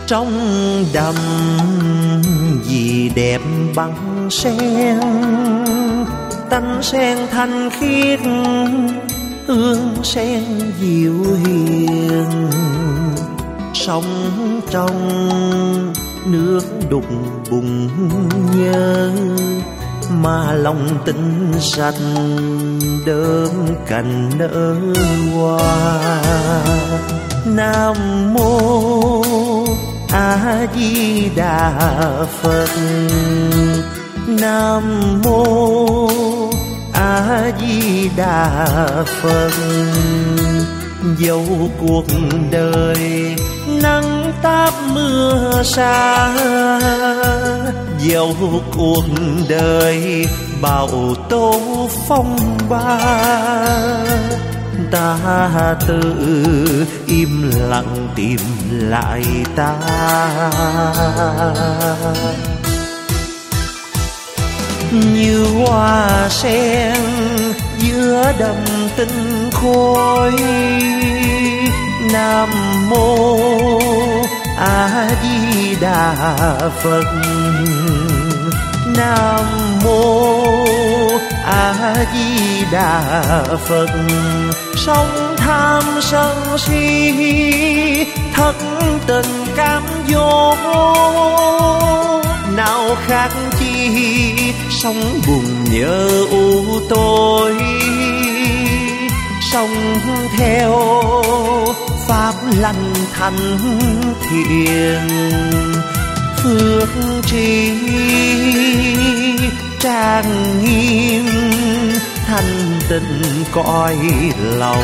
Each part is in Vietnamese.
trong đầm vì đẹp bằng sen, tánh sen thanh khiết, hương sen dịu hiền. Sống trong nước đục bùn nhớ, mà lòng tinh sạch đơm cành nở hoa. Nam mô A Di Đà Phật, Nam mô A Di Đà Phật. Dẫu cuộc đời nắng táp mưa xa, dẫu cuộc đời bão tố phong ba, ta tự im lặng tìm lại ta. Như hoa sen giữa đầm tinh khôi, Nam mô A Di Đà Phật, Nam mô A Di Đà Phật. Sống tham sân si thất tình cám dỗ, nào khác chi sống buồn nhớ u tối. Sống theo pháp lành thanh thiện, phước trí trang nghiêm, thanh tịnh cõi lòng.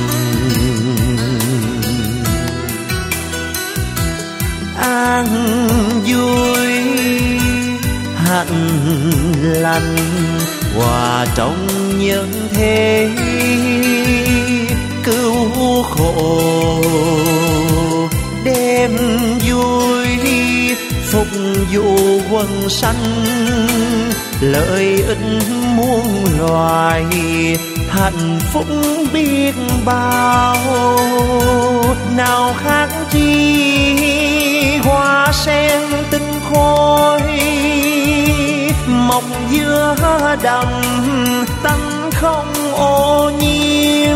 An vui hạnh lành hòa trong nhân thế, cứu khổ đem vui, phục vụ quần sanh, lợi ích muôn loài, hạnh phúc biết bao. Nào khác chi hoa sen tinh khôi, mọc giữa đầm tánh không ô nhiễm.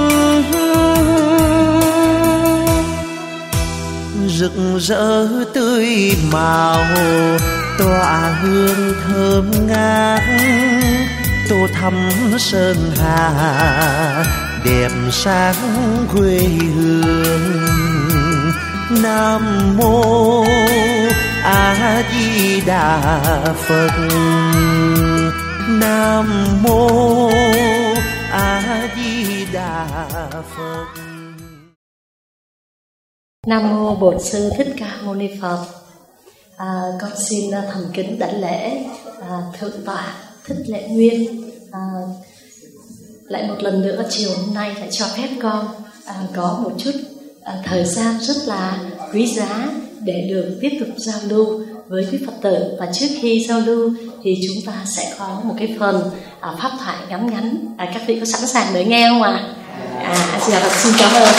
Rực rỡ tươi màu tỏa hương thơm ngát, tô thắm sơn hà đẹp sáng quê hương. Nam mô A Di Đà Phật, Nam mô A Di Đà Phật. Nam mô Bổn Sư Thích Ca Mâu Ni Phật. Con xin thành kính đảnh lễ Thượng tọa Thích Lễ Nguyên. Lại một lần nữa chiều hôm nay lại cho phép con có một chút thời gian rất là quý giá để được tiếp tục giao lưu với quý Phật tử. Và trước khi giao lưu thì chúng ta sẽ có một cái phần pháp thoại ngắn ngắn. Các vị có sẵn sàng để nghe không ạ? Dạ Phật, xin cảm ơn.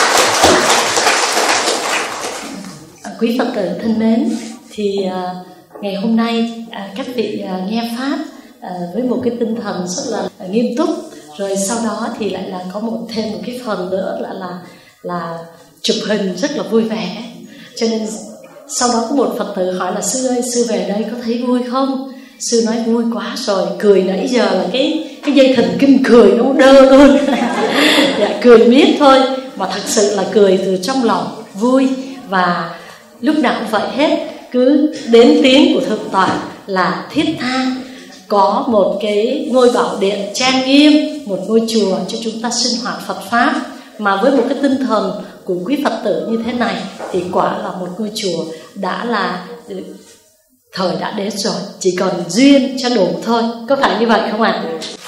Quý Phật tử thân mến, thì ngày hôm nay các vị nghe pháp với một cái tinh thần rất là nghiêm túc, rồi sau đó thì lại là có thêm một cái phần nữa là chụp hình rất là vui vẻ. Cho nên sau đó có một Phật tử hỏi là sư ơi, sư về đây có thấy vui không? Sư nói vui quá rồi, cười nãy giờ là cái dây thần kinh cười nó đơ luôn. Dạ, cười miết thôi, mà thật sự là cười từ trong lòng vui. Và lúc nào cũng vậy hết, cứ đến tiếng của Thượng tọa là thiết tha. Có một cái ngôi bảo điện trang nghiêm, một ngôi chùa cho chúng ta sinh hoạt Phật Pháp, mà với một cái tinh thần của quý Phật tử như thế này thì quả là một ngôi chùa đã là thời đã đến rồi, chỉ còn duyên cho đủ thôi. Có phải như vậy không ạ?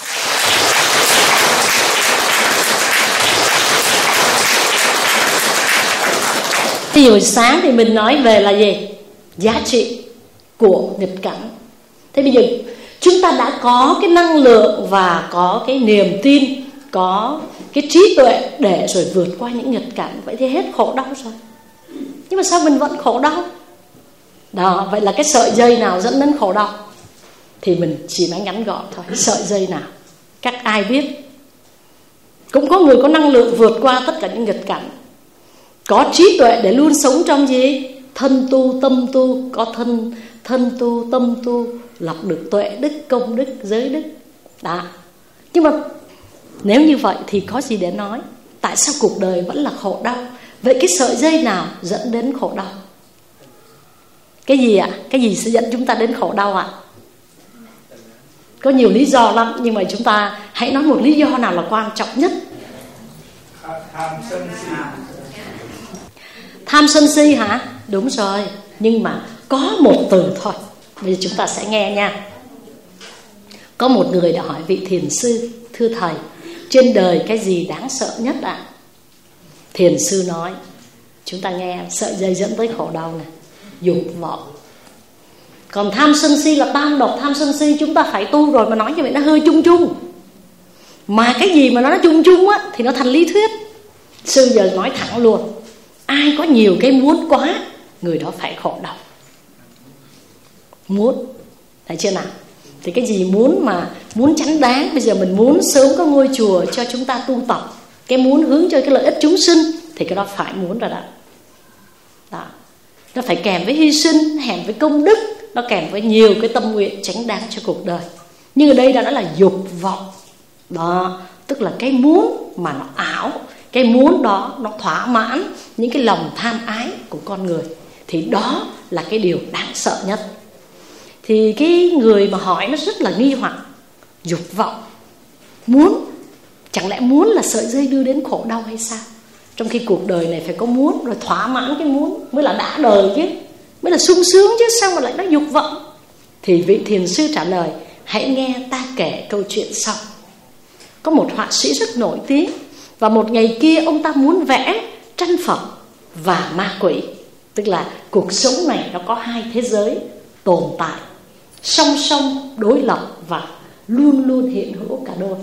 Thì hồi sáng thì mình nói về là gì? Giá trị của nghịch cảnh. Thế bây giờ chúng ta đã có cái năng lượng và có cái niềm tin, có cái trí tuệ để rồi vượt qua những nghịch cảnh. Vậy thì hết khổ đau rồi. Nhưng mà sao mình vẫn khổ đau? Đó, vậy là cái sợi dây nào dẫn đến khổ đau? Thì mình chỉ nói ngắn gọn thôi. Sợi dây nào? Các ai biết? Cũng có người có năng lượng vượt qua tất cả những nghịch cảnh, có trí tuệ để luôn sống trong gì? Thân tu, tâm tu. Có thân tu, tâm tu, lọc được tuệ đức, công đức, giới đức. Đó. Nhưng mà nếu như vậy thì có gì để nói? Tại sao cuộc đời vẫn là khổ đau? Vậy cái sợi dây nào dẫn đến khổ đau? Cái gì ạ? Cái gì sẽ dẫn chúng ta đến khổ đau ạ? Có nhiều lý do lắm, nhưng mà chúng ta hãy nói một lý do nào là quan trọng nhất. Tham sân si hả? Đúng rồi. Nhưng mà có một từ thôi. Bây giờ chúng ta sẽ nghe nha. Có một người đã hỏi vị thiền sư: thưa thầy, trên đời cái gì đáng sợ nhất ạ? Thiền sư nói, chúng ta nghe, sợi dây dẫn tới khổ đau này: dục vọng. Còn tham sân si là tam độc. Tham sân si chúng ta phải tu rồi, mà nói như vậy nó hơi chung chung. Mà cái gì mà nó chung chung á thì nó thành lý thuyết. Sư giờ nói thẳng luôn, ai có nhiều cái muốn quá, người đó phải khổ đau. Muốn, thấy chưa nào? Thì cái gì muốn mà muốn chánh đáng, bây giờ mình muốn sớm có ngôi chùa cho chúng ta tu tập, cái muốn hướng cho cái lợi ích chúng sinh, thì cái đó phải muốn rồi đó. Đó. Nó phải kèm với hy sinh, hèm với công đức, nó kèm với nhiều cái tâm nguyện chánh đáng cho cuộc đời. Nhưng ở đây đó là dục vọng. Đó, tức là cái muốn mà nó ảo. Cái muốn đó nó thỏa mãn những cái lòng tham ái của con người. Thì đó là cái điều đáng sợ nhất. Thì cái người mà hỏi nó rất là nghi hoặc. Dục vọng, muốn, chẳng lẽ muốn là sợi dây đưa đến khổ đau hay sao? Trong khi cuộc đời này phải có muốn, rồi thỏa mãn cái muốn mới là đã đời chứ, mới là sung sướng chứ, sao mà lại nói dục vọng? Thì vị thiền sư trả lời: hãy nghe ta kể câu chuyện sau. Có một họa sĩ rất nổi tiếng, và một ngày kia ông ta muốn vẽ tranh Phật và ma quỷ. Tức là cuộc sống này nó có hai thế giới tồn tại, song song đối lập và luôn luôn hiện hữu cả đôi.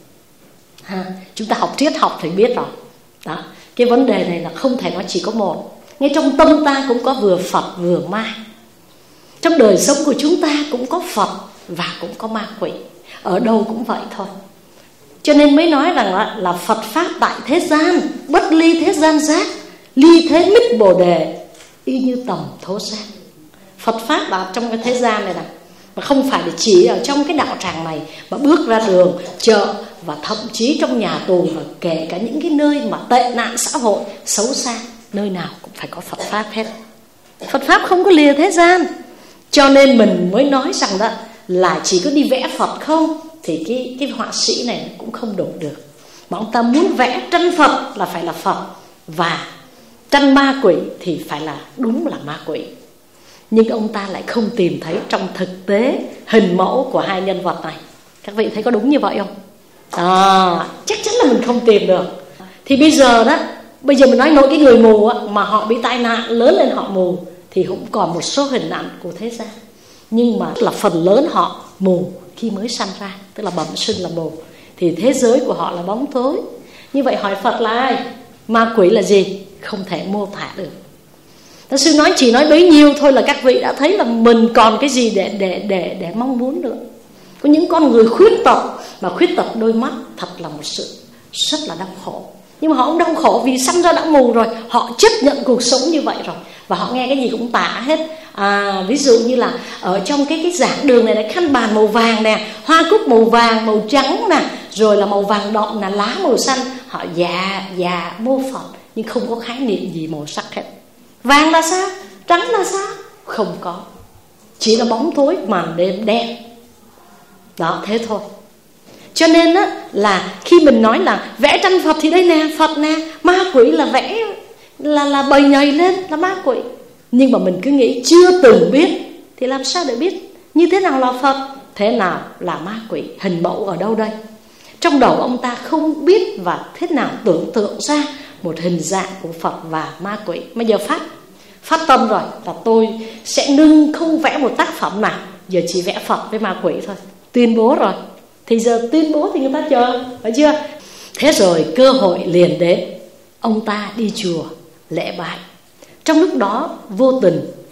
Chúng ta học triết học thì biết rồi. Đó, cái vấn đề này là không thể nói chỉ có một. Ngay trong tâm ta cũng có vừa Phật vừa ma. Trong đời sống của chúng ta cũng có Phật và cũng có ma quỷ. Ở đâu cũng vậy thôi. Cho nên mới nói rằng là Phật Pháp tại thế gian, bất ly thế gian giác, ly thế mít bồ đề, y như tầm thố giác. Phật Pháp ở trong cái thế gian này nè, mà không phải để chỉ ở trong cái đạo tràng này, mà bước ra đường, chợ và thậm chí trong nhà tù, và kể cả những cái nơi mà tệ nạn xã hội xấu xa, nơi nào cũng phải có Phật Pháp hết. Phật Pháp không có lìa thế gian. Cho nên mình mới nói rằng đó là chỉ có đi vẽ Phật không thì cái họa sĩ này cũng không đủ được. Mà ông ta muốn vẽ tranh Phật là phải là Phật, và tranh ma quỷ thì phải là đúng là ma quỷ. Nhưng ông ta lại không tìm thấy trong thực tế hình mẫu của hai nhân vật này. Các vị thấy có đúng như vậy không? Chắc chắn là mình không tìm được. Thì bây giờ mình nói nội cái người mù mà họ bị tai nạn lớn lên họ mù, thì cũng còn một số hình ảnh của thế gian. Nhưng mà là phần lớn họ mù khi mới sanh ra, tức là bẩm sinh là mù. Thì thế giới của họ là bóng tối. Như vậy hỏi Phật là ai? Ma quỷ là gì? Không thể mô tả được. Giáo sư nói chỉ nói bấy nhiêu thôi là các vị đã thấy là mình còn cái gì để mong muốn nữa. Có những con người khuyết tật, mà khuyết tật đôi mắt thật là một sự rất là đau khổ. Nhưng mà họ không đau khổ vì sanh ra đã mù rồi. Họ chấp nhận cuộc sống như vậy rồi, và họ nghe cái gì cũng tả hết. Ví dụ như là ở trong cái giảng đường này, khăn bàn màu vàng nè, hoa cúc màu vàng, màu trắng nè, rồi là màu vàng đậm là lá màu xanh. Họ già mô phỏng, nhưng không có khái niệm gì màu sắc hết. Vàng là sao? Trắng là sao? Không có. Chỉ là bóng tối màn đêm đen. Đó, thế thôi. Cho nên là khi mình nói là vẽ tranh Phật thì đây nè, Phật nè, ma quỷ là vẽ là bầy nhầy lên là ma quỷ. Nhưng mà mình cứ nghĩ chưa từng biết thì làm sao để biết như thế nào là Phật, thế nào là ma quỷ, hình mẫu ở đâu đây? Trong đầu ông ta không biết và thế nào tưởng tượng ra một hình dạng của Phật và ma quỷ. Bây giờ phát tâm rồi là tôi sẽ không vẽ một tác phẩm nào, giờ chỉ vẽ Phật với ma quỷ thôi. Tuyên bố rồi. Thì giờ tuyên bố thì người ta chờ, phải chưa? Thế rồi cơ hội liền đến. Ông ta đi chùa lễ bái. Trong lúc đó vô tình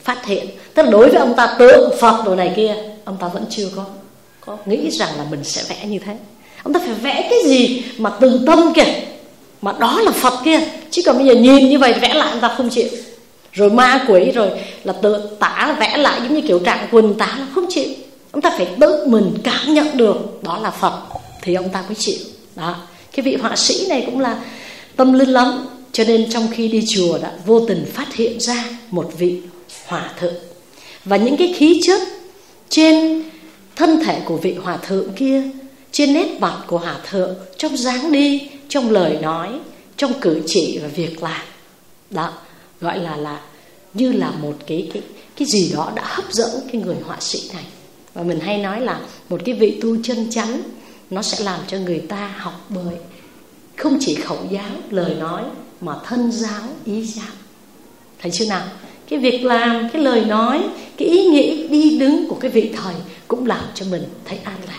phát hiện. Tức là đối với ông ta tượng Phật rồi này kia, ông ta vẫn chưa có nghĩ rằng là mình sẽ vẽ như thế. Ông ta phải vẽ cái gì mà từ tâm kìa, mà đó là Phật kia. Chứ còn bây giờ nhìn như vậy vẽ lại ông ta không chịu. Rồi ma quỷ rồi là tự tả vẽ lại giống như kiểu Trạng Quỳnh tả là không chịu. Ông ta phải tự mình cảm nhận được đó là Phật thì ông ta mới chịu. Đó. Cái vị họa sĩ này cũng là tâm linh lắm. Cho nên trong khi đi chùa đã vô tình phát hiện ra một vị hòa thượng. Và những cái khí chất trên thân thể của vị hòa thượng kia, trên nét mặt của hòa thượng, trong dáng đi, trong lời nói, trong cử chỉ và việc làm, đó gọi là như là một cái gì đó đã hấp dẫn cái người họa sĩ này. Và mình hay nói là một cái vị tu chân chánh, nó sẽ làm cho người ta học bởi không chỉ khẩu giáo, lời nói, mà thân giáo, ý giáo. Thấy chưa nào? Cái việc làm, cái lời nói, cái ý nghĩ đi đứng của cái vị thầy cũng làm cho mình thấy an lạc.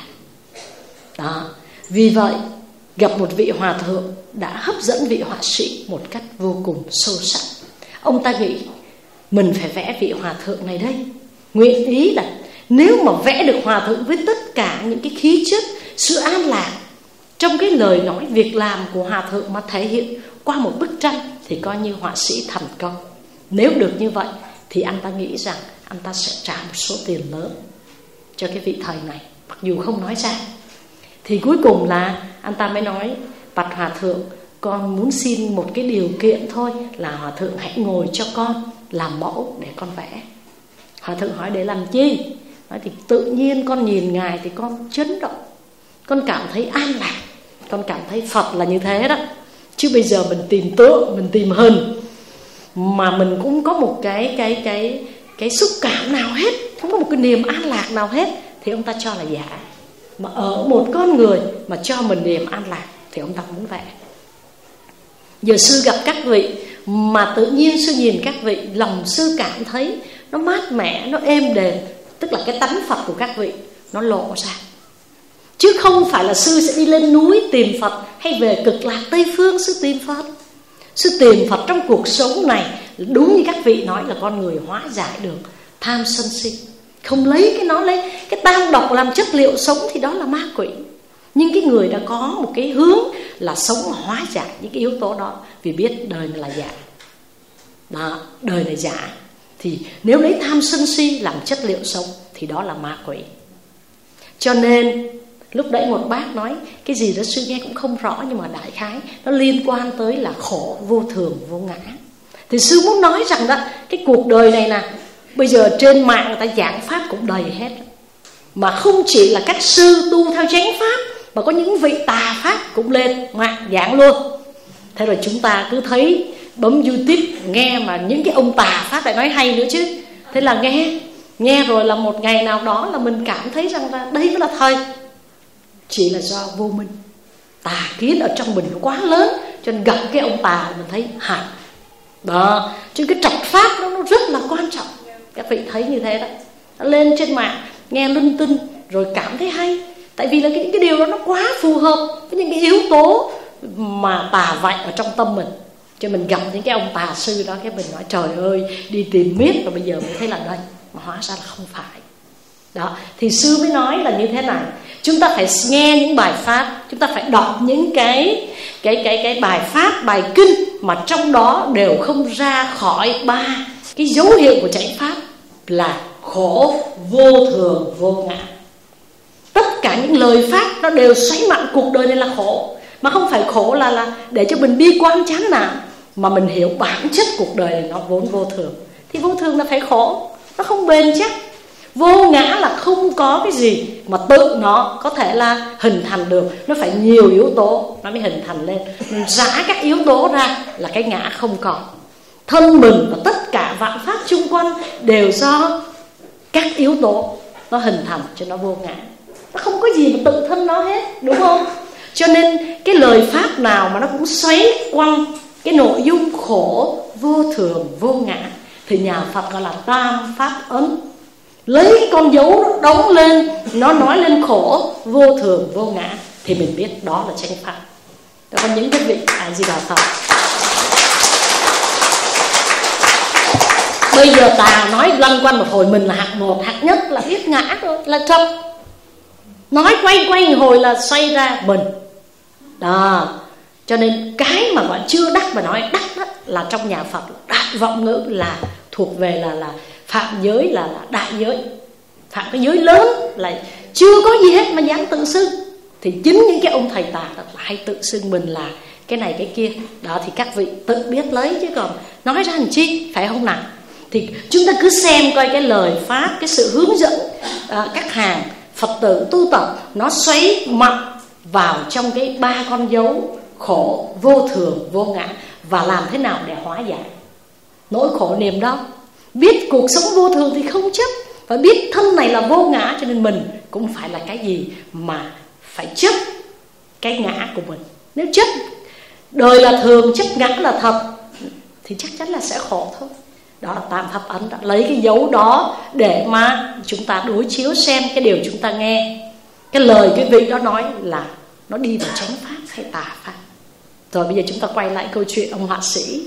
Đó. Vì vậy gặp một vị hòa thượng đã hấp dẫn vị họa sĩ một cách vô cùng sâu sắc. Ông ta nghĩ mình phải vẽ vị hòa thượng này đây. Nguyện ý là nếu mà vẽ được hòa thượng với tất cả những cái khí chất, sự an lạc trong cái lời nói, việc làm của hòa thượng mà thể hiện qua một bức tranh thì coi như họa sĩ thành công. Nếu được như vậy thì anh ta nghĩ rằng anh ta sẽ trả một số tiền lớn cho cái vị thầy này, mặc dù không nói ra. Thì cuối cùng là anh ta mới nói: bạch hòa thượng, con muốn xin một cái điều kiện thôi, là hòa thượng hãy ngồi cho con làm mẫu để con vẽ. Hòa thượng hỏi để làm chi? Nói thì tự nhiên con nhìn ngài thì con chấn động, con cảm thấy an lạc, con cảm thấy Phật là như thế đó. Chứ bây giờ mình tìm tượng, mình tìm hình mà mình cũng có một cái xúc cảm nào hết, không có một cái niềm an lạc nào hết, thì ông ta cho là giả. Mà ở một con người mà cho mình niềm an lạc thì ông ta muốn vẽ. Giờ sư gặp các vị mà tự nhiên sư nhìn các vị, lòng sư cảm thấy nó mát mẻ, nó êm đềm, tức là cái tánh Phật của các vị nó lộ ra. Chứ không phải là sư sẽ đi lên núi tìm Phật, hay về cực lạc Tây Phương sư tìm Phật. Sư tìm Phật trong cuộc sống này. Đúng như các vị nói là con người hóa giải được tham sân si, không lấy cái tam độc làm chất liệu sống thì đó là ma quỷ. Nhưng cái người đã có một cái hướng là sống và hóa giải những cái yếu tố đó, vì biết đời này là giả. Đó, đời này giả, thì nếu lấy tham sân si làm chất liệu sống thì đó là ma quỷ. Cho nên lúc nãy một bác nói cái gì đó sư nghe cũng không rõ, nhưng mà đại khái nó liên quan tới là khổ vô thường vô ngã. Thì sư muốn nói rằng đó, cái cuộc đời này nè, bây giờ trên mạng người ta giảng pháp cũng đầy hết, mà không chỉ là các sư tu theo chánh pháp, mà có những vị tà pháp cũng lên mạng giảng luôn. Thế rồi chúng ta cứ thấy bấm YouTube nghe mà những cái ông tà pháp lại nói hay nữa chứ. Thế là nghe rồi là một ngày nào đó là mình cảm thấy rằng là đây mới là thầy. Chỉ là do vô minh, tà kiến ở trong mình nó quá lớn, cho nên gặp cái ông tà mình thấy hại. Đó, chứ cái trật pháp nó rất là quan trọng. Các vị thấy như thế đó. Nó lên trên mạng nghe linh tinh rồi cảm thấy hay, tại vì là cái điều đó nó quá phù hợp với những cái yếu tố mà tà vạch ở trong tâm mình. Cho mình gặp những cái ông tà sư đó, cái mình nói trời ơi, đi tìm miết rồi bây giờ mới thấy là đây, mà hóa ra là không phải. Đó, thì sư mới nói là như thế này: chúng ta phải nghe những bài pháp, chúng ta phải đọc những cái bài pháp, bài kinh mà trong đó đều không ra khỏi ba cái dấu hiệu của chánh pháp là khổ, vô thường, vô ngã. Tất cả những lời pháp nó đều xoáy mạnh cuộc đời này là khổ, mà không phải khổ là để cho mình bi quan chán nản, mà mình hiểu bản chất cuộc đời này nó vốn vô thường. Thì vô thường là phải khổ, nó không bền chắc. Vô ngã là không có cái gì mà tự nó có thể là hình thành được, nó phải nhiều yếu tố nó mới hình thành lên. Mình rã các yếu tố ra là cái ngã không còn. Thân mình và tất cả vạn pháp chung quanh đều do các yếu tố nó hình thành cho nó vô ngã. Nó không có gì mà tự thân nó hết, đúng không? Cho nên cái lời pháp nào mà nó cũng xoáy quanh cái nội dung khổ, vô thường, vô ngã thì nhà Phật gọi là tam pháp ấn. Lấy cái con dấu nó đóng lên, nó nói lên khổ, vô thường, vô ngã thì mình biết đó là chánh pháp. Đó, có những cái vị A Di Đà Phật. Bây giờ tà nói lăn quanh một hồi mình là hạng 1, hạng nhất là biết ngã rồi, là trật. Nói quay quay một hồi là xoay ra mình. Đó. Cho nên cái mà gọi chưa đắc mà nói đắc đó là trong nhà Phật đại vọng ngữ là thuộc về là phạm giới, là đại giới, phạm cái giới lớn, là chưa có gì hết mà dám tự xưng. Thì chính những cái ông thầy tà hay tự xưng mình là cái này cái kia. Đó thì các vị tự biết lấy, chứ còn nói ra làm chi, phải không nào? Thì chúng ta cứ xem coi cái lời pháp, cái sự hướng dẫn các hàng Phật tử tu tập nó xoáy mạnh vào trong cái 3 con dấu khổ, vô thường, vô ngã, và làm thế nào để hóa giải nỗi khổ niềm đau. Biết cuộc sống vô thường thì không chấp, và biết thân này là vô ngã, cho nên mình cũng phải là cái gì mà phải chấp cái ngã của mình. Nếu chấp đời là thường, chấp ngã là thật, thì chắc chắn là sẽ khổ thôi. Đó là Tam Pháp Ấn đã lấy cái dấu đó để mà chúng ta đối chiếu xem cái điều chúng ta nghe, cái lời cái vị đó nói là nó đi vào chánh pháp hay tà pháp. Rồi bây giờ chúng ta quay lại câu chuyện ông họa sĩ.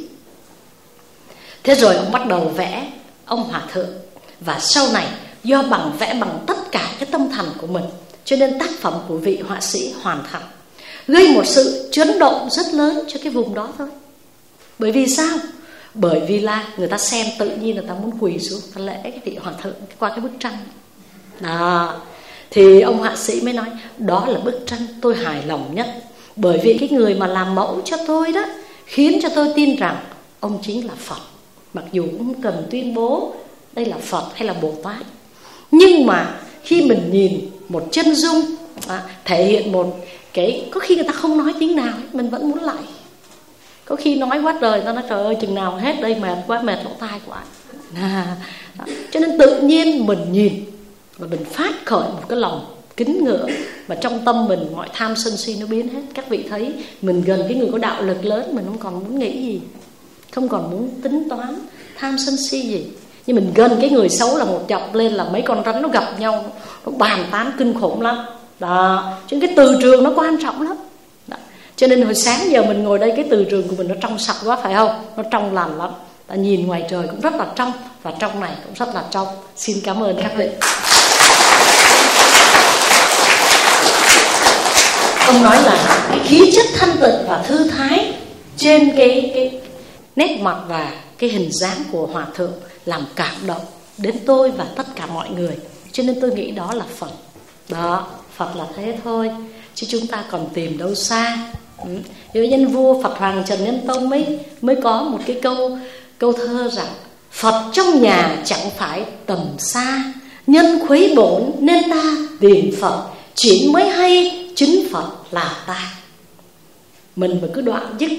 Thế rồi ông bắt đầu vẽ ông hòa thượng, và sau này do vẽ bằng tất cả cái tâm thành của mình, cho nên tác phẩm của vị họa sĩ hoàn thành, gây một sự chấn động rất lớn cho cái vùng đó thôi. Bởi vì sao? Bởi vì là người ta xem tự nhiên người ta muốn quỳ xuống, ta lễ cái vị hòa thượng qua cái bức tranh đó. Thì ông họa sĩ mới nói đó là bức tranh tôi hài lòng nhất, bởi vì cái người mà làm mẫu cho tôi đó khiến cho tôi tin rằng ông chính là Phật. Mặc dù cũng không cần tuyên bố đây là Phật hay là Bồ Tát, nhưng mà khi mình nhìn một chân dung thể hiện một cái, có khi người ta không nói tiếng nào mình vẫn muốn lại. Có khi nói quá trời, ta nói trời ơi chừng nào hết đây, mệt quá, mệt lỗ tai quá. Cho nên tự nhiên mình nhìn và mình phát khởi một cái lòng kính ngưỡng, mà trong tâm mình mọi tham sân si nó biến hết. Các vị thấy mình gần cái người có đạo lực lớn, mình không còn muốn nghĩ gì, không còn muốn tính toán tham sân si gì. Nhưng mình gần cái người xấu là một chọc lên là mấy con rắn nó gặp nhau, nó bàn tán kinh khủng lắm đó. Cho nên cái từ trường nó quan trọng lắm đó. Cho nên hồi sáng giờ mình ngồi đây, cái từ trường của mình nó trong sạch quá, phải không? Nó trong lành lắm. Ta nhìn ngoài trời cũng rất là trong, và trong này cũng rất là trong. Xin cảm ơn các vị. Ông nói là cái khí chất thanh tịnh và thư thái trên cái nét mặt và cái hình dáng của hòa thượng làm cảm động đến tôi và tất cả mọi người. Cho nên tôi nghĩ đó là Phật. Đó, Phật là thế thôi, chứ chúng ta còn tìm đâu xa. Nếu nhân vua Phật Hoàng Trần Nhân Tông mới có một cái câu thơ rằng Phật trong nhà chẳng phải tầm xa, nhân khuấy bổn nên ta tìm Phật, chỉ mới hay chính Phật là ta. Mình mà cứ đoạn dứt,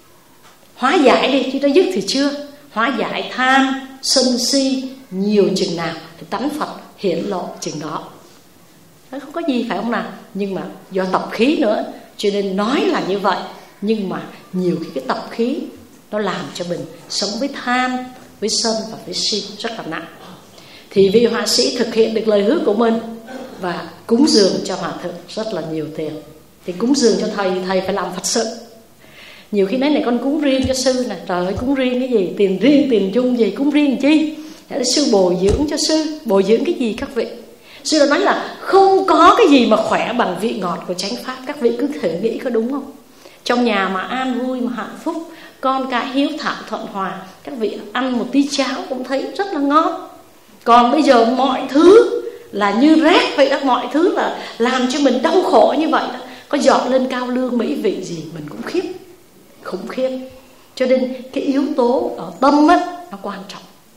hóa giải đi, chứ đã dứt thì chưa. Hóa giải tham, sân si nhiều chừng nào thì tánh Phật hiển lộ chừng đó. Nó không có gì, phải không nào? Nhưng mà do tập khí nữa, cho nên nói là như vậy. Nhưng mà nhiều cái tập khí nó làm cho mình sống với tham, với sân và với si rất là nặng. Thì vị họa sĩ thực hiện được lời hứa của mình và cúng dường cho hòa thượng rất là nhiều tiền. Thì cúng dường cho thầy, thầy phải làm Phật sự. Nhiều khi nói này con cúng riêng cho sư nè, trời ơi cúng riêng cái gì, tiền riêng tiền chung gì, cúng riêng chi? Sư bồi dưỡng cho sư, bồi dưỡng cái gì các vị? Sư đã nói là không có cái gì mà khỏe bằng vị ngọt của chánh pháp. Các vị cứ thử nghĩ có đúng không? Trong nhà mà an vui mà hạnh phúc, con cái hiếu thảo thuận hòa, các vị ăn một tí cháo cũng thấy rất là ngon. Còn bây giờ mọi thứ là như rác vậy đó, mọi thứ là làm cho mình đau khổ như vậy đó. Có dọn lên cao lương mỹ vị gì mình cũng khiếp, khủng khiếp. Cho nên cái yếu tố ở tâm á, nó quan trọng.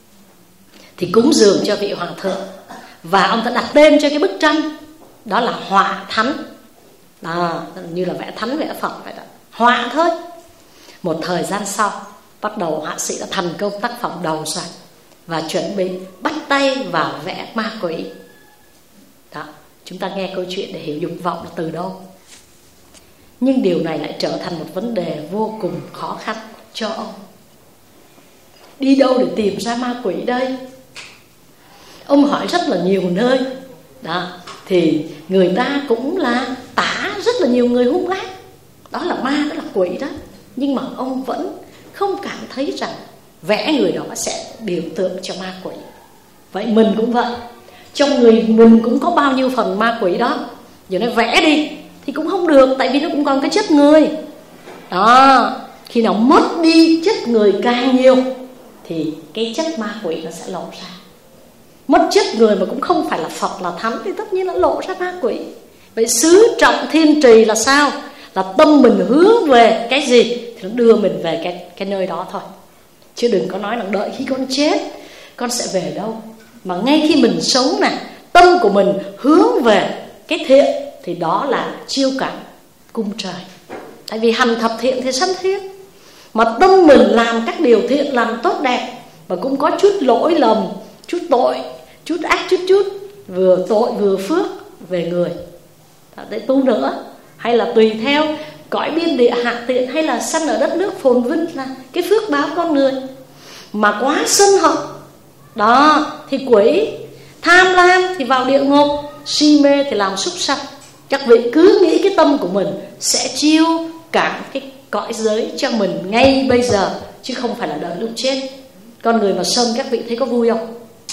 Thì cúng dường cho vị hòa thượng, và ông ta đặt tên cho cái bức tranh đó là Họa Thánh. Đó, như là vẽ thánh vẽ Phật vậy đó, họa thôi. Một thời gian sau, bắt đầu họa sĩ đã thành công tác phẩm đầu rồi và chuẩn bị bắt tay vào vẽ ma quỷ. Đó, chúng ta nghe câu chuyện để hiểu dục vọng là từ đâu. Nhưng điều này lại trở thành một vấn đề vô cùng khó khăn cho ông. Đi đâu để tìm ra ma quỷ đây? Ông hỏi rất là nhiều nơi. Đó, thì người ta cũng là tả rất là nhiều người hung ác. Đó là ma, đó là quỷ đó. Nhưng mà ông vẫn không cảm thấy rằng vẽ người đó sẽ biểu tượng cho ma quỷ. Vậy mình cũng vậy, trong người mình cũng có bao nhiêu phần ma quỷ đó. Giờ nó vẽ đi thì cũng không được, tại vì nó cũng còn cái chất người đó. Khi nào mất đi chất người càng nhiều thì cái chất ma quỷ nó sẽ lộ ra. Mất chất người mà cũng không phải là Phật là Thánh thì tất nhiên nó lộ ra ma quỷ. Vậy xứ trọng thiên trì là sao? Là tâm mình hướng về cái gì thì nó đưa mình về cái nơi đó thôi. Chứ đừng có nói là đợi khi con chết con sẽ về đâu. Mà ngay khi mình sống nè, tâm của mình hướng về cái thiện thì đó là chiêu cảm cung trời. Tại vì hành thập thiện thì sanh thiên. Mà tâm mình làm các điều thiện, làm tốt đẹp, mà cũng có chút lỗi lầm, chút tội, chút ác, chút vừa tội vừa phước về người để tu nữa. Hay là tùy theo cõi biên địa hạ tiện, hay là sanh ở đất nước phồn vinh là cái phước báo con người. Mà quá sân hận đó thì quỷ, tham lam thì vào địa ngục, si mê thì làm súc sanh. Các vị cứ nghĩ cái tâm của mình sẽ chiêu cảm cái cõi giới cho mình ngay bây giờ, chứ không phải là đợi lúc chết. Con người mà sân các vị thấy có vui không?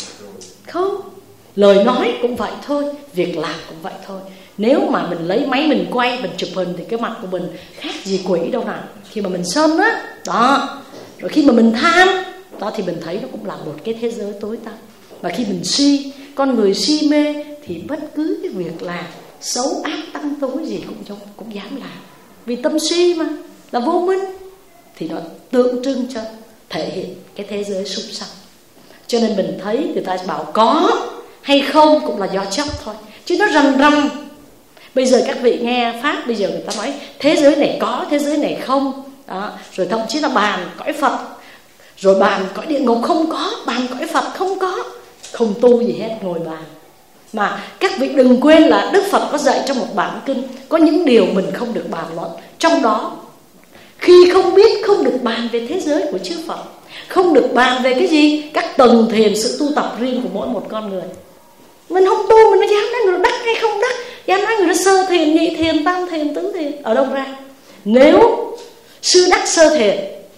Không. Lời nói cũng vậy thôi, việc làm cũng vậy thôi. Nếu mà mình lấy máy mình quay, mình chụp hình thì cái mặt của mình khác gì quỷ đâu nào. Khi mà mình sân á, đó. Rồi khi mà mình tham, đó thì mình thấy nó cũng là một cái thế giới tối tăm. Và khi mình si, con người si mê thì bất cứ cái việc làm xấu ác tăm tối gì cũng dám làm. Vì tâm si mà, là vô minh. Thì nó tượng trưng cho thể hiện cái thế giới súc sanh. Cho nên mình thấy người ta bảo có hay không cũng là do chấp thôi, chứ nó rầm rầm. Bây giờ các vị nghe Pháp, bây giờ người ta nói thế giới này có, thế giới này không đó. Rồi thậm chí là bàn cõi Phật, rồi bàn cõi địa ngục không có, bàn cõi Phật không có. Không tu gì hết, ngồi bàn. Mà các vị đừng quên là Đức Phật có dạy trong một bản kinh, có những điều mình không được bàn luận. Trong đó, khi không biết không được bàn về thế giới của chư Phật, không được bàn về cái gì? Các tầng thiền, sự tu tập riêng của mỗi một con người. Mình không tu, mình nó dám nói người đắc hay không đắc, dám nói người đó sơ thiền, nhị thiền, tam thiền, tứ thiền. Ở đâu ra? Nếu sư đắc sơ thiền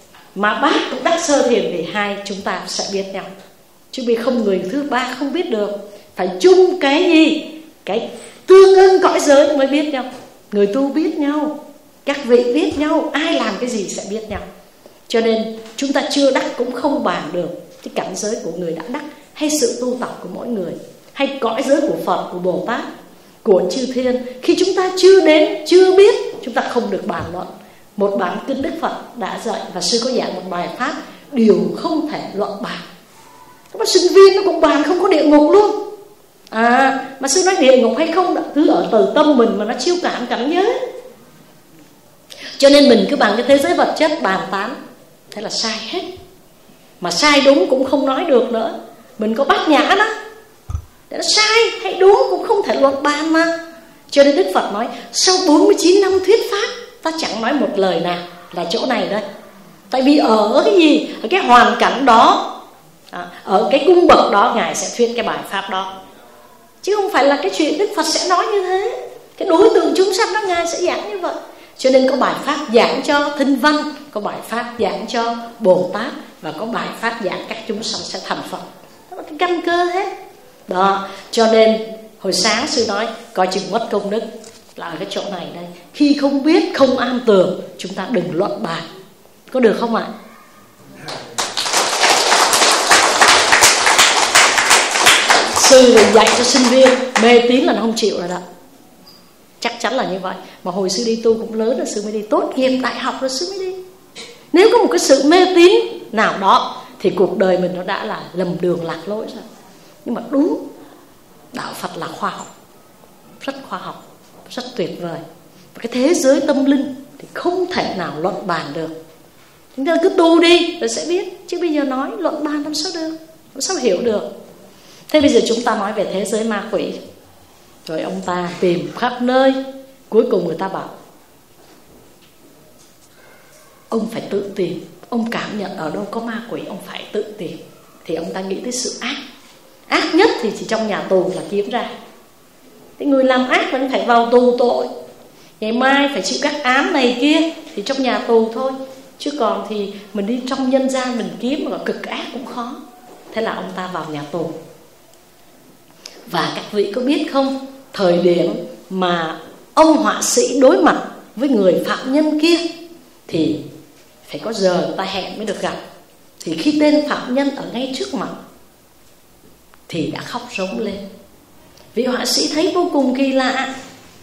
mà bác cũng đắc sơ thiền thì hai chúng ta sẽ biết nhau. Chứ vì không người thứ ba không biết được. Phải chung cái gì? Cái tương ưng cõi giới mới biết nhau. Người tu biết nhau, các vị biết nhau, ai làm cái gì sẽ biết nhau. Cho nên chúng ta chưa đắc cũng không bàn được cái cảnh giới của người đã đắc, hay sự tu tập của mỗi người, hay cõi giới của Phật, của Bồ Tát, của chư thiên. Khi chúng ta chưa đến, chưa biết, chúng ta không được bàn luận. Một bản kinh Đức Phật đã dạy, và sư có giảng một bài pháp điều không thể luận bàn. Các bạn sinh viên nó cũng bàn không có địa ngục luôn. Mà sư nói địa ngục hay không cứ ở từ tâm mình mà nó chiêu cảm cảnh giới. Cho nên mình cứ bằng cái thế giới vật chất bàn tán, thế là sai hết. Mà sai đúng cũng không nói được nữa. Mình có bát nhã đó, để nó sai hay đúng cũng không thể luận bàn mà. Cho nên Đức Phật nói sau 49 năm thuyết pháp, ta chẳng nói một lời nào, là chỗ này đây. Tại vì ở cái gì? Ở cái hoàn cảnh đó, ở cái cung bậc đó, Ngài sẽ thuyết cái bài pháp đó. Chứ không phải là cái chuyện Đức Phật sẽ nói như thế. Cái đối tượng chúng sanh đó Ngài sẽ giảng như vậy. Cho nên có bài pháp giảng cho Thinh Văn, có bài pháp giảng cho Bồ Tát, và có bài pháp giảng các chúng sanh sẽ thành Phật. Đó là cái căn cơ hết. Đó, cho nên hồi sáng sư nói coi chừng mất công đức là ở cái chỗ này đây. Khi không biết, không am tường, chúng ta đừng luận bàn. Có được không ạ? Sư dạy cho sinh viên mê tín là nó không chịu rồi đó. Chắc chắn là như vậy. Mà hồi sư đi tu cũng lớn rồi, sư mới đi tốt nghiệp đại học rồi sư mới đi. Nếu có một cái sự mê tín nào đó thì cuộc đời mình nó đã là lầm đường lạc lối rồi. Nhưng mà đúng, đạo Phật là khoa học, rất khoa học, rất tuyệt vời. Và cái thế giới tâm linh thì không thể nào luận bàn được. Chúng ta cứ tu đi rồi sẽ biết. Chứ bây giờ nói luận bàn làm sao được, làm sao hiểu được. Thế bây giờ chúng ta nói về thế giới ma quỷ. Rồi ông ta tìm khắp nơi, cuối cùng người ta bảo ông phải tự tìm. Ông cảm nhận ở đâu có ma quỷ, ông phải tự tìm. Thì ông ta nghĩ tới sự ác. Ác nhất thì chỉ trong nhà tù là kiếm ra. Cái người làm ác vẫn phải vào tù tội, ngày mai phải chịu các án này kia, thì trong nhà tù thôi. chứ còn thì mình đi trong nhân gian mình kiếm mà cực ác cũng khó. Thế là ông ta vào nhà tù. Và các vị có biết không, thời điểm mà ông họa sĩ đối mặt với người phạm nhân kia thì phải có giờ người ta hẹn mới được gặp. Thì khi tên phạm nhân ở ngay trước mặt thì đã khóc rống lên. Vị họa sĩ thấy vô cùng kỳ lạ.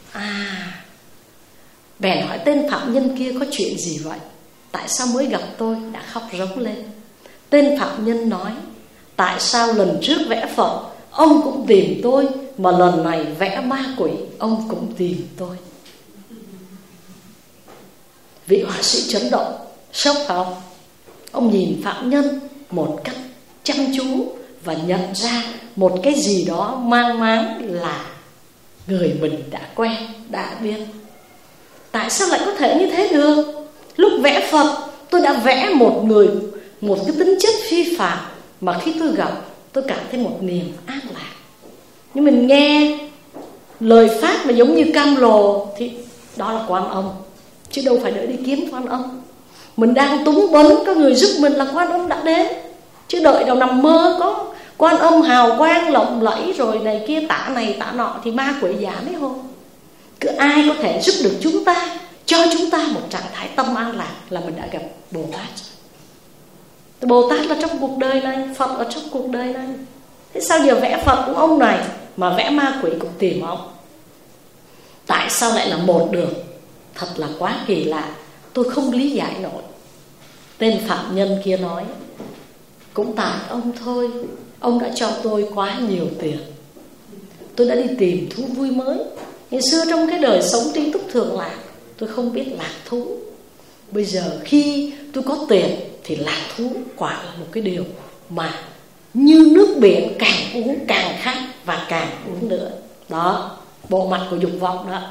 Bèn hỏi tên phạm nhân kia có chuyện gì vậy? Tại sao mới gặp tôi đã khóc rống lên? Tên phạm nhân nói: tại sao lần trước vẽ Phật ông cũng tìm tôi, mà lần này vẽ ma quỷ ông cũng tìm tôi? Vị họa sĩ chấn động, sốc không? Ông nhìn phạm nhân một cách chăm chú và nhận ra một cái gì đó mang máng là người mình đã quen, đã biết. Tại sao lại có thể như thế được? Lúc vẽ Phật tôi đã vẽ một cái tính chất phi phạm, mà khi tôi gặp tôi cảm thấy một niềm an lạc. Nhưng mình nghe lời pháp mà giống như cam lồ thì đó là Quan Âm, chứ đâu phải đợi đi kiếm Quan Âm. Mình đang túng bấn, có người giúp mình là Quan Âm đã đến, chứ đợi đâu nằm mơ có Quan Âm hào quang lộng lẫy rồi này kia tả này tả nọ thì ma quỷ giả mấy hôm. Cứ ai có thể giúp được chúng ta, cho chúng ta một trạng thái tâm an lạc là mình đã gặp Bồ Tát. Bồ Tát là trong cuộc đời này, Phật ở trong cuộc đời này. Thế sao giờ vẽ Phật cũng ông này, mà vẽ ma quỷ cũng tìm ông? Tại sao lại là một được? Thật là quá kỳ lạ, tôi không lý giải nổi. Tên phạm nhân kia nói: cũng tại ông thôi, ông đã cho tôi quá nhiều tiền. Tôi đã đi tìm thú vui mới. Ngày xưa trong cái đời sống trí túc thường lạc, tôi không biết lạc thú. Bây giờ khi tôi có tiền thì lạc thú quả là một cái điều mà như nước biển, càng uống càng khát và càng uống nữa. Đó, bộ mặt của dục vọng đó.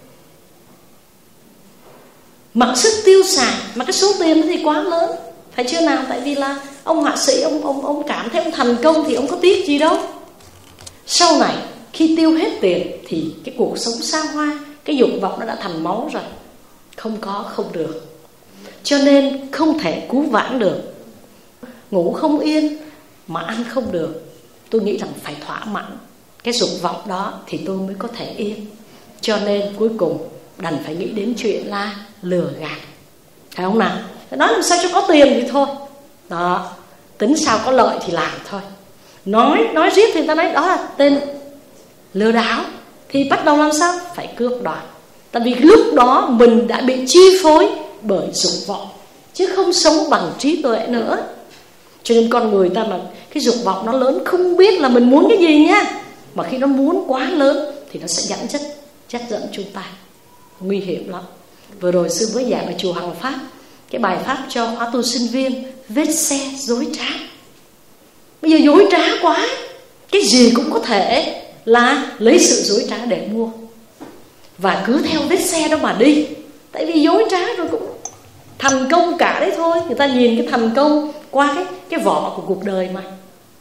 Mặc sức tiêu xài, mà cái số tiền thì quá lớn, phải chưa nào? Tại vì là ông họa sĩ, ông cảm thấy ông thành công thì ông có tiếc gì đâu. Sau này khi tiêu hết tiền thì cái cuộc sống xa hoa, cái dục vọng nó đã thành máu rồi. Không có không được, cho nên không thể cứu vãn được. Ngủ không yên mà ăn không được. Tôi nghĩ rằng phải thỏa mãn cái dục vọng đó thì tôi mới có thể yên. Cho nên cuối cùng đành phải nghĩ đến chuyện là lừa gạt, phải không nào? Nói làm sao cho có tiền thì thôi. Đó, tính sao có lợi thì làm thôi. Nói riết thì người ta nói đó là tên lừa đảo. Thì bắt đầu làm sao? Phải cướp đoạt. Tại vì lúc đó mình đã bị chi phối bởi dục vọng, chứ không sống bằng trí tuệ nữa. Cho nên con người ta mà cái dục vọng nó lớn, không biết là mình muốn cái gì nha, mà khi nó muốn quá lớn thì nó sẽ dắt dẫn chúng ta, nguy hiểm lắm. Vừa rồi sư mới giảng ở chùa Hằng Pháp cái bài pháp cho khóa tu sinh viên: vết xe dối trá. Bây giờ dối trá quá, cái gì cũng có thể là lấy sự dối trá để mua, và cứ theo vết xe đó mà đi. Tại vì dối trá rồi cũng thành công cả đấy thôi. Người ta nhìn cái thành công qua cái vỏ của cuộc đời mà.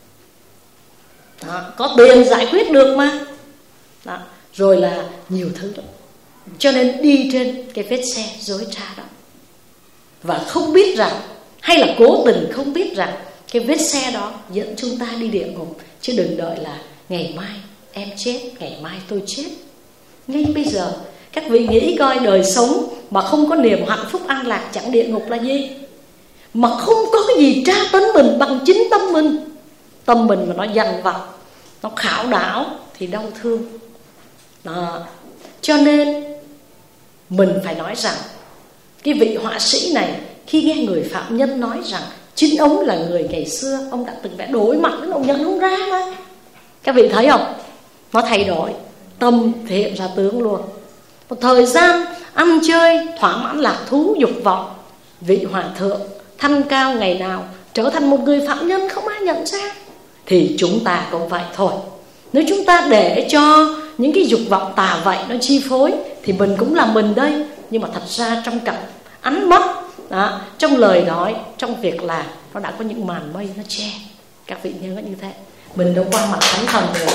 Đó, có tiền giải quyết được mà. Đó, rồi là nhiều thứ đó. Cho nên đi trên cái vết xe dối trá đó, và không biết rằng, hay là cố tình không biết rằng cái vết xe đó dẫn chúng ta đi địa ngục. Chứ đừng đợi là ngày mai em chết, ngày mai tôi chết. Ngay bây giờ các vị nghĩ coi, đời sống mà không có niềm hạnh phúc an lạc chẳng địa ngục là gì? Mà không có cái gì tra tấn mình bằng chính tâm mình. Tâm mình mà nó dằn vặt, nó khảo đảo thì đau thương. Đó. Cho nên mình phải nói rằng cái vị họa sĩ này khi nghe người phạm nhân nói rằng chính ông là người ngày xưa ông đã từng vẽ, đối mặt với ông nhận không ra mà. Các vị thấy không? Nó thay đổi, tâm thể hiện ra tướng luôn. Một thời gian ăn chơi thỏa mãn lạc thú dục vọng, vị hòa thượng thanh cao ngày nào trở thành một người phạm nhân không ai nhận ra. Thì chúng ta cũng vậy thôi. Nếu chúng ta để cho những cái dục vọng tà vậy nó chi phối thì mình cũng là mình đây. Nhưng mà thật ra trong cặp ánh mắt đó, trong lời nói, trong việc làm, nó đã có những màn mây nó che. Các vị nhớ như thế. Mình đâu qua mặt thánh thần được.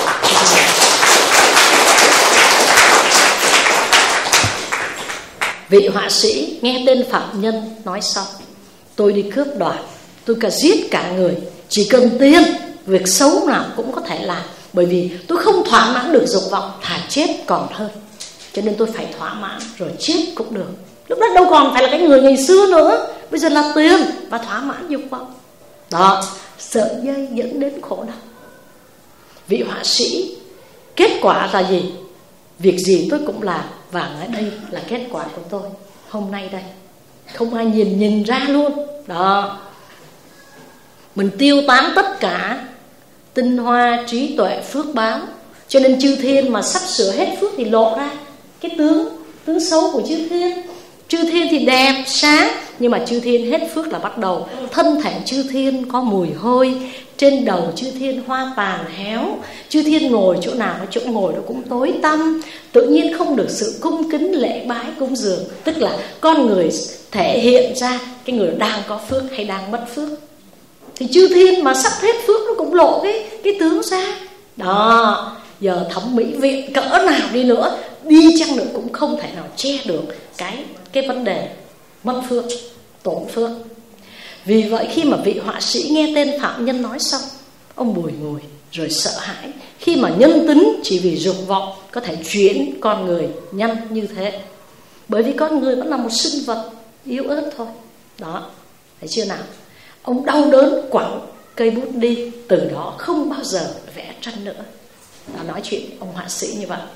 Vị họa sĩ nghe tên phạm nhân nói xong tôi đi cướp đoạt, tôi cả giết cả người, chỉ cần tiền, việc xấu nào cũng có thể làm, bởi vì tôi không thỏa mãn được dục vọng, thà chết còn hơn. Cho nên tôi phải thỏa mãn rồi chết cũng được. Lúc đó đâu còn phải là cái người ngày xưa nữa, bây giờ là tiền và thỏa mãn dục vọng. Đó, sợi dây dẫn đến khổ đau. Vị họa sĩ kết quả là gì? Việc gì tôi cũng làm, và ở đây là kết quả của tôi hôm nay đây. Không ai nhìn ra luôn. Đó, mình tiêu tán tất cả tinh hoa, trí tuệ, phước báo. Cho nên chư thiên mà sắp sửa hết phước thì lộ ra cái tướng xấu của chư thiên. Chư thiên thì đẹp, sáng, nhưng mà chư thiên hết phước là bắt đầu thân thể chư thiên có mùi hôi, trên đầu chư thiên hoa tàn héo, chư thiên ngồi chỗ nào chỗ ngồi nó cũng tối tăm, tự nhiên không được sự cung kính lễ bái cúng dường. Tức là con người thể hiện ra cái người đang có phước hay đang mất phước. Thì chư thiên mà sắp hết phước nó cũng lộ cái tướng ra. Đó, giờ thẩm mỹ viện cỡ nào đi nữa, đi chăng nữa cũng không thể nào che được cái vấn đề mất phước, tổn phước. Vì vậy khi mà vị họa sĩ nghe tên phạm nhân nói xong, ông bùi ngùi rồi sợ hãi, khi mà nhân tính chỉ vì dục vọng có thể chuyển con người nhanh như thế. Bởi vì con người vẫn là một sinh vật yếu ớt thôi. Đó, thấy chưa nào? Ông đau đớn quẳng cây bút đi, từ đó không bao giờ vẽ tranh nữa. Đó, nói chuyện ông họa sĩ như vậy.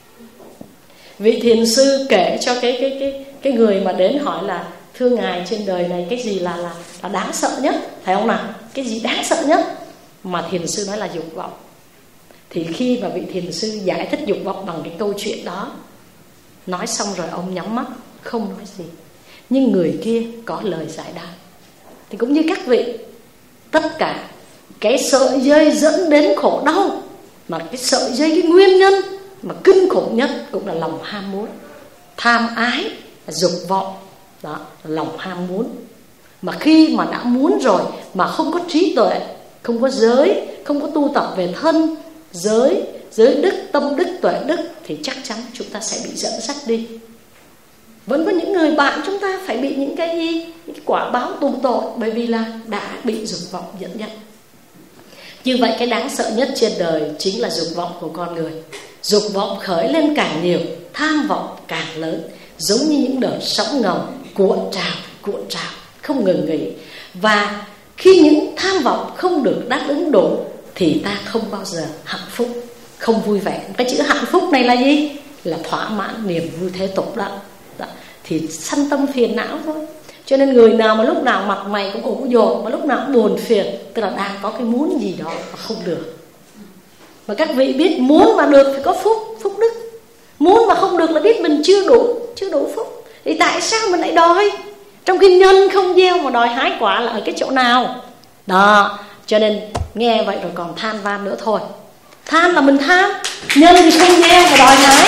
Vị thiền sư kể cho cái người mà đến hỏi là: thưa ngài, trên đời này cái gì là đáng sợ nhất, phải không nào? Cái gì đáng sợ nhất? Mà thiền sư nói là dục vọng. Thì khi mà vị thiền sư giải thích dục vọng bằng cái câu chuyện đó, nói xong rồi ông nhắm mắt không nói gì. Nhưng người kia có lời giải đáp. Thì cũng như các vị, tất cả cái sợi dây dẫn đến khổ đau, mà cái sợi dây, cái nguyên nhân mà kinh khủng nhất cũng là lòng ham muốn, tham ái, dục vọng. Đó, lòng ham muốn. Mà khi mà đã muốn rồi mà không có trí tuệ, không có giới, không có tu tập về thân, giới đức, tâm đức, tuệ đức, thì chắc chắn chúng ta sẽ bị dẫn dắt đi. Vẫn có những người bạn chúng ta phải bị những cái quả báo tù tội, bởi vì là đã bị dục vọng dẫn dắt. Như vậy cái đáng sợ nhất trên đời chính là dục vọng của con người. Dục vọng khởi lên càng nhiều, tham vọng càng lớn, giống như những đợt sóng ngầm cuộn trào không ngừng nghỉ. Và khi những tham vọng không được đáp ứng đủ thì ta không bao giờ hạnh phúc, không vui vẻ. Cái chữ hạnh phúc này là gì? Là thỏa mãn niềm vui thế tục đó. Thì sanh tâm phiền não thôi. Cho nên người nào mà lúc nào mặt mày cũng ủ dột, mà lúc nào cũng buồn phiền, tức là đang có cái muốn gì đó mà không được. Mà các vị biết muốn mà được thì có phúc đức. Muốn mà không được là biết mình chưa đủ phúc. Thì tại sao mình lại đòi? Trong khi nhân không gieo mà đòi hái quả là ở cái chỗ nào? Đó, cho nên nghe vậy rồi còn than van nữa thôi. Than là mình tham, nhân thì không gieo mà đòi hái.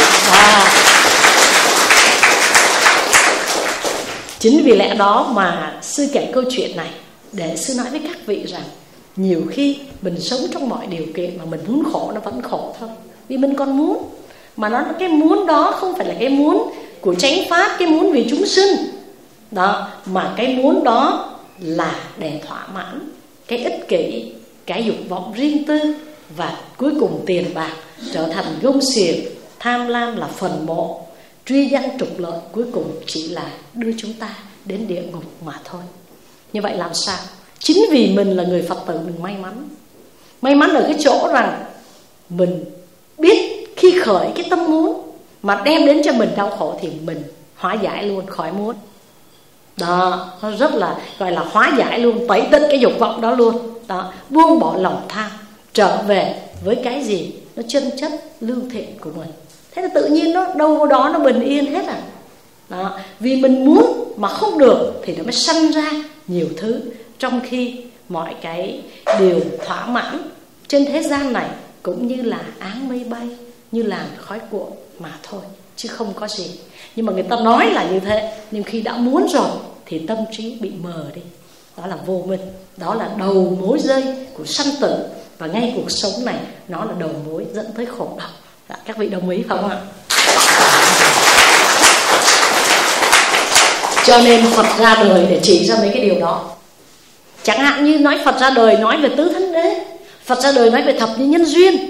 Chính vì lẽ đó mà sư kể câu chuyện này để sư nói với các vị rằng nhiều khi mình sống trong mọi điều kiện mà mình muốn khổ nó vẫn khổ thôi. Vì mình còn muốn. Mà nó cái muốn đó không phải là cái muốn của chánh pháp, cái muốn vì chúng sinh. Đó, mà cái muốn đó là để thỏa mãn cái ích kỷ, cái dục vọng riêng tư. Và cuối cùng tiền bạc trở thành gông xiềng, tham lam là phần mộ, truy danh trục lợi, cuối cùng chỉ là đưa chúng ta đến địa ngục mà thôi. Như vậy làm sao? Chính vì mình là người Phật tử mình may mắn. May mắn ở cái chỗ rằng mình biết khi khởi cái tâm muốn mà đem đến cho mình đau khổ thì mình hóa giải luôn khỏi muốn. Đó, nó rất là gọi là hóa giải luôn, tẩy tinh cái dục vọng đó luôn. Đó, buông bỏ lòng tham, trở về với cái gì nó chân chất lương thiện của mình. Thế là tự nhiên nó đâu đó nó bình yên hết à. Đó, vì mình muốn mà không được thì nó mới sanh ra nhiều thứ, trong khi mọi cái điều thỏa mãn trên thế gian này cũng như là áng mây bay, như làn khói cuộn mà thôi, chứ không có gì. Nhưng mà người ta nói là như thế, nhưng khi đã muốn rồi thì tâm trí bị mờ đi. Đó là vô minh, đó là đầu mối dây của sanh tử. Và ngay cuộc sống này nó là đầu mối dẫn tới khổ đau. Các vị đồng ý phải không ạ? Cho nên Phật ra đời để chỉ ra mấy cái điều đó. Chẳng hạn như nói Phật ra đời nói về tứ thánh đế, Phật ra đời nói về thập nhị nhân duyên.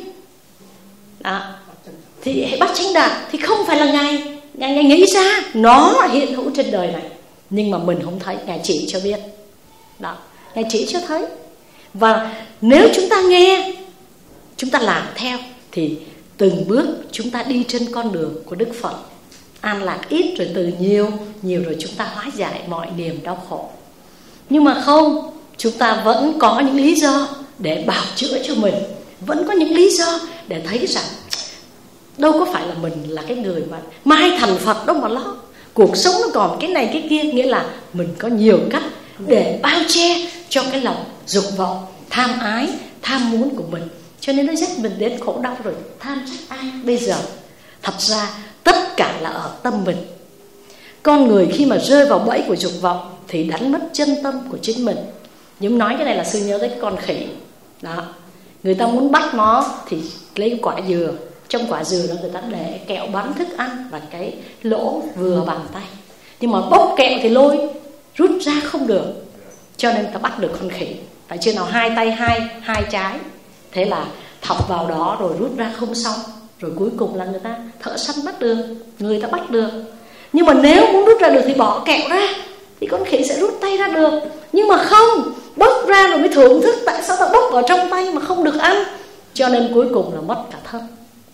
Thì hãy bắt chánh đạt thì không phải là Ngài nghĩ ra, nó hiện hữu trên đời này, nhưng mà mình không thấy, Ngài chỉ cho biết. Đó, Ngài chỉ cho thấy. Và nếu chúng ta nghe, chúng ta làm theo, thì từng bước chúng ta đi trên con đường của Đức Phật. An lạc ít rồi từ nhiều rồi chúng ta hóa giải mọi niềm đau khổ. Nhưng mà không, chúng ta vẫn có những lý do để bào chữa cho mình, vẫn có những lý do để thấy rằng đâu có phải là mình là cái người mà mai thành Phật đâu mà lo. Cuộc sống nó còn cái này cái kia, nghĩa là mình có nhiều cách để bao che cho cái lòng dục vọng, tham ái, tham muốn của mình. Cho nên nó dắt mình đến khổ đau rồi. Than trách ai bây giờ? Thật ra tất cả là ở tâm mình. Con người khi mà rơi vào bẫy của dục vọng thì đánh mất chân tâm của chính mình. Nhưng nói cái này là sư nhớ tới con khỉ đó. Người ta muốn bắt nó thì lấy cái quả dừa, trong quả dừa đó người ta để kẹo bắn thức ăn và cái lỗ vừa bàn tay. Nhưng mà bốc kẹo thì lôi rút ra không được, cho nên ta bắt được con khỉ. Tại chưa nào hai tay hai trái, thế là thọc vào đó rồi rút ra không xong. Rồi cuối cùng là người ta thợ săn bắt được, người ta bắt được. Nhưng mà nếu muốn rút ra được thì bỏ kẹo ra, thì con khỉ sẽ rút tay ra được. Nhưng mà không, bốc ra rồi mới thưởng thức tại sao ta bốc vào trong tay mà không được ăn. Cho nên cuối cùng là mất cả thân.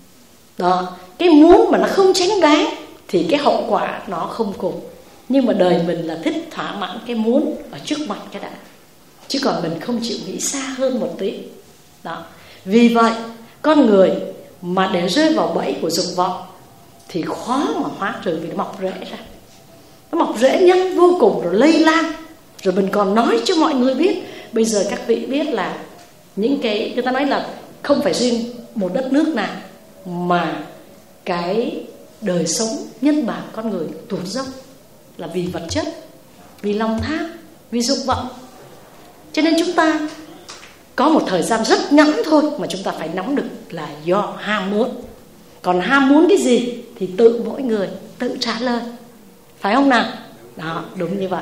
Đó, cái muốn mà nó không tránh đáng thì cái hậu quả nó không cùng. Nhưng mà đời mình là thích thỏa mãn cái muốn ở trước mặt cái đã, chứ còn mình không chịu nghĩ xa hơn một tí. Đó. Vì vậy con người mà để rơi vào bẫy của dục vọng thì khó mà hóa trừ, vì nó mọc rễ ra. Nó mọc rễ nhanh vô cùng rồi lây lan. Rồi mình còn nói cho mọi người biết. Bây giờ các vị biết là những cái, người ta nói là không phải riêng một đất nước nào mà cái đời sống nhân bản con người tụt dốc là vì vật chất, vì lòng tham, vì dục vọng. Cho nên chúng ta có một thời gian rất ngắn thôi mà chúng ta phải nắm được là do ham muốn. Còn ham muốn cái gì thì tự mỗi người tự trả lời, phải không nào? Đó, đúng như vậy.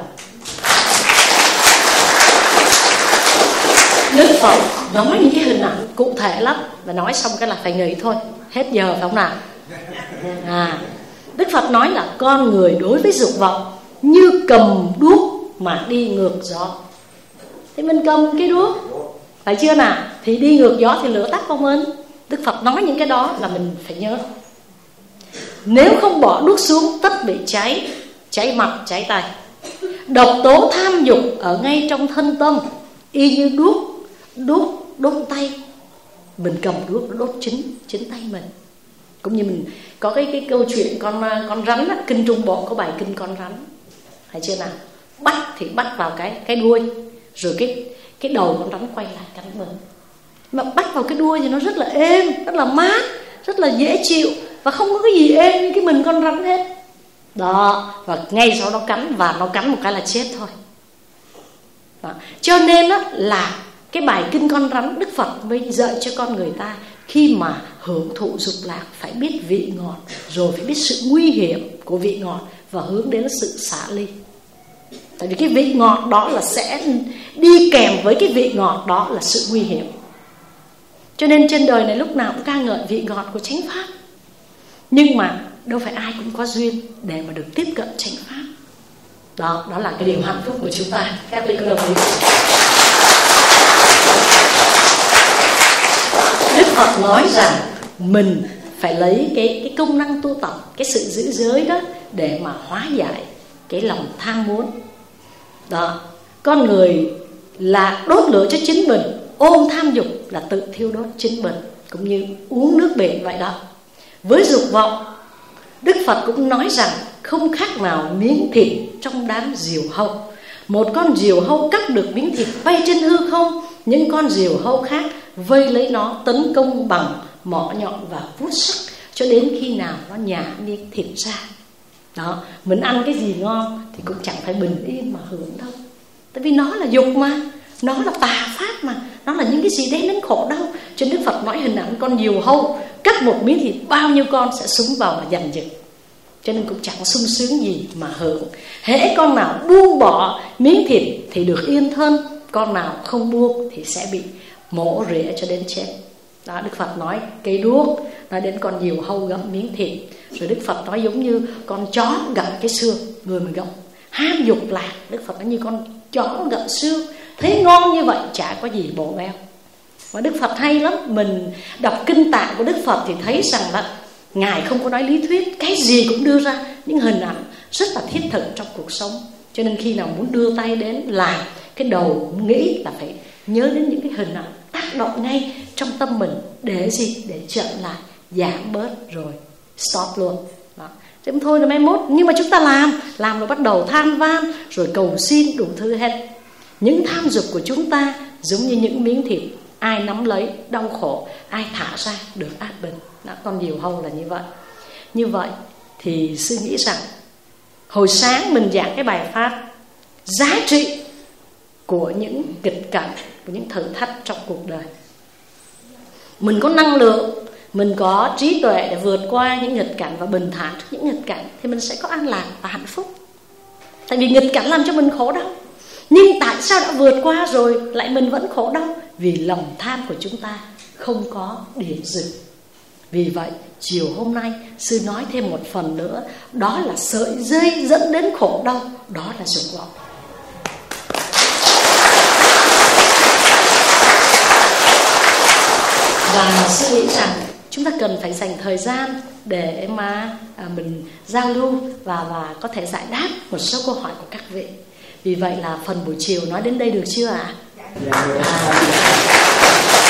Đức Phật nói những cái hình ảnh cụ thể lắm, và nói xong cái là phải nghỉ thôi, hết giờ phải không nào? Đức Phật nói là con người đối với dục vọng như cầm đuốc mà đi ngược gió. Thì mình cầm cái đuốc, phải chưa nào? Thì đi ngược gió thì lửa tắt vào mình. Đức Phật nói những cái đó là mình phải nhớ. Nếu không bỏ đuốc xuống tất bị cháy, cháy mặt, cháy tay. Độc tố tham dục ở ngay trong thân tâm, y như đốt tay. Mình cầm đuốc nó đốt chính tay mình. Cũng như mình có cái câu chuyện con rắn á, kinh Trung Bộ có bài kinh con rắn, phải chưa nào? Bắt thì bắt vào cái đuôi, rồi cái đầu con rắn quay lại cắn mình. Mà bắt vào cái đuôi thì nó rất là êm, rất là mát, rất là dễ chịu, và không có cái gì êm như cái mình con rắn hết. Đó, và ngay sau đó cắn, và nó cắn một cái là chết thôi. Đó. Cho nên á, là cái bài kinh con rắn Đức Phật mới dạy cho con người ta khi mà hưởng thụ dục lạc phải biết vị ngọt, rồi phải biết sự nguy hiểm của vị ngọt và hướng đến sự xả ly. Tại vì cái vị ngọt đó là sẽ đi kèm với cái vị ngọt đó là sự nguy hiểm. Cho nên trên đời này lúc nào cũng ca ngợi vị ngọt của chánh pháp. Nhưng mà đâu phải ai cũng có duyên để mà được tiếp cận chánh pháp. Đó là cái điều hạnh phúc của chúng ta. Các vị có đồng ý? Đức Phật nói rằng mình phải lấy cái công năng tu tập, cái sự giữ giới đó để mà hóa giải cái lòng tham muốn. Đó, con người là đốt lửa cho chính mình, ôm tham dục là tự thiêu đốt chính mình, cũng như uống nước bể vậy đó. Với dục vọng, Đức Phật cũng nói rằng không khác nào miếng thịt trong đám diều hâu. Một con diều hâu cắt được miếng thịt bay trên hư không, những con diều hâu khác vây lấy nó, tấn công bằng mỏ nhọn và vuốt sắc cho đến khi nào nó nhả miếng thịt ra. Đó, mình ăn cái gì ngon thì cũng chẳng phải bình yên mà hưởng đâu. Tại vì nó là dục mà, nó là tà pháp mà, nó là những cái gì đem đến khổ đau. Cho nên Đức Phật nói hình ảnh con diều hâu cắt một miếng thịt, bao nhiêu con sẽ súng vào mà giành giật. cho nên cũng chẳng sung sướng gì mà hưởng. Hễ con nào buông bỏ miếng thịt thì được yên thân, con nào không buông thì sẽ bị mổ rỉa cho đến chết. Đó, Đức Phật nói cây đuốc, nói đến con diều hâu gặm miếng thịt. Rồi Đức Phật nói giống như con chó gặm cái xương. Người mình gặm ham dục lạc, Đức Phật nói như con chó gặm xương, thấy ngon như vậy chả có gì bổ béo. Và Đức Phật hay lắm. Mình đọc kinh tạng của Đức Phật thì thấy rằng là Ngài không có nói lý thuyết, cái gì cũng đưa ra những hình ảnh rất là thiết thực trong cuộc sống. Cho nên khi nào muốn đưa tay đến làm, cái đầu nghĩ là phải nhớ đến những cái hình ảnh tác động ngay trong tâm mình. Để gì? Để chậm lại, giảm bớt rồi stop luôn. Đó. Thế thôi là mai mốt. Nhưng mà chúng ta làm rồi bắt đầu than van, rồi cầu xin đủ thứ hết. Những tham dục của chúng ta giống như những miếng thịt, ai nắm lấy đau khổ, ai thả ra được an bình. Đó, con diều hâu là như vậy. Như vậy thì sư nghĩ rằng hồi sáng mình giảng cái bài pháp giá trị của những nghịch cảnh, của những thử thách trong cuộc đời. Mình có năng lượng, mình có trí tuệ để vượt qua những nghịch cảnh và bình thản trước những nghịch cảnh thì mình sẽ có an lạc và hạnh phúc. Tại vì nghịch cảnh làm cho mình khổ đau. Nhưng tại sao đã vượt qua rồi lại mình vẫn khổ đau? Vì lòng tham của chúng ta không có điểm dừng. Vì vậy chiều hôm nay sư nói thêm một phần nữa, đó là sợi dây dẫn đến khổ đau, đó là dục vọng. Và sư nghĩ rằng chúng ta cần phải dành thời gian để mà mình giao lưu và có thể giải đáp một số câu hỏi của các vị. Vì vậy là phần buổi chiều nói đến đây được chưa ạ?